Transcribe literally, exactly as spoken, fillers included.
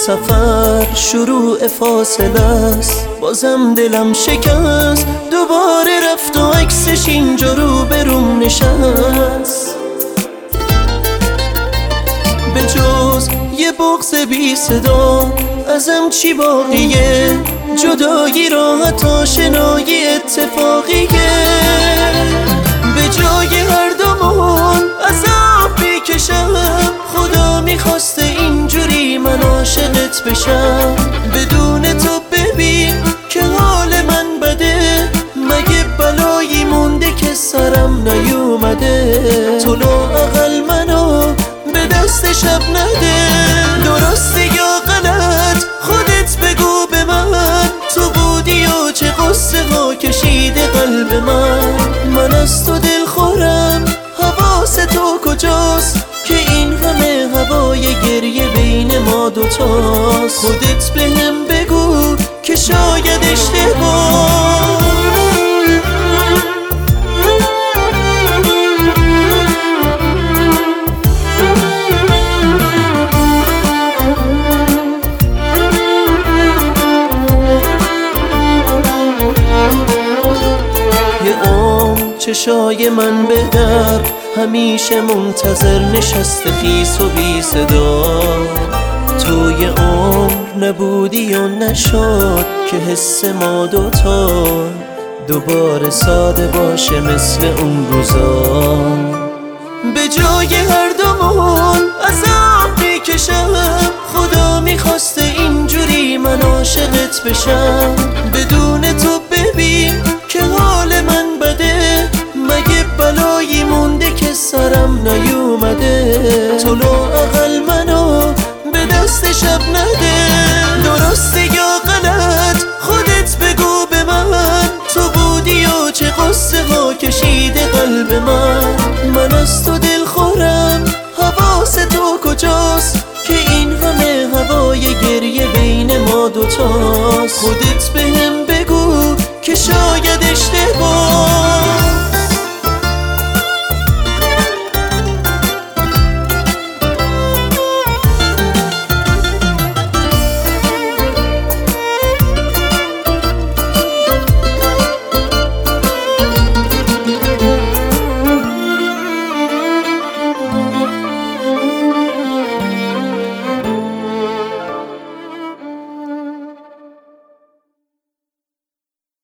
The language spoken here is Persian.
سفر شروع فاصله است، بازم دلم شکست، دوباره رفت و عکسش اینجا رو بروم نشست. به جز یه بغض بی صدا ازم چی باقیه؟ جدایی راحت آشنایی اتفاقیه. به جای هر دومون عذاب میکشم، خدا میخواسته اینجوری من عاشقت بشم. بدون تو ببین که حال من بده، مگه بلایی مونده که سرم نیومده؟ تو لااقل منو به دست شب نده. درسته یا غلط خودت بگو به من، تو بودی و چه قصه ها کشیده قلب من. من از تو دل خورم، حواس تو کجاست که این همه هوای گریه بین ما دوتاست؟ خودت بهم بگو که شاید اشتباه. چشای من به در همیشه منتظر نشسته خیس و بی صدا. تو یه عمر نبودی و نشد که حس ما دوتا دوباره ساده باشه مثل اون روزا. به جای هر دومون عذاب میکشم، خدا میخواسته اینجوری من عاشقت بشم. بدون تو ببین که حال من بده، مگه بلایی مونده که سرم نیومده؟ تو لااقل منو به دست شب نده. درسته یا غلط خودت بگو به من، تو بودی و چه قصه ها کشیده قلب من. من از تو دل خورم، حواس تو کجاست که این همه هوای گریه بین ما دوتاست؟ خودت بهم بگو که شاید اشتباه.